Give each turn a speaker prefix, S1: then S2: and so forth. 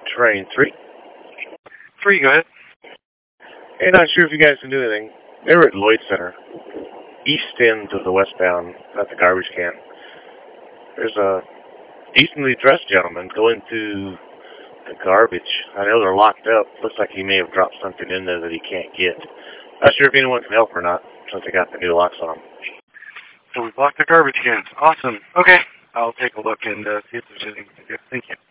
S1: Train 3.
S2: 3, go ahead.
S1: Hey, not sure if you guys can do anything. They were at Lloyd Center, east end of the westbound at the garbage can. There's a decently dressed gentleman going through the garbage. I know they're locked up. Looks like he may have dropped something in there that he can't get. Not sure if anyone can help or not, since they got the new locks on them.
S2: So we blocked the garbage cans. Awesome. Okay. I'll take a look and see if there's anything to do. Thank you.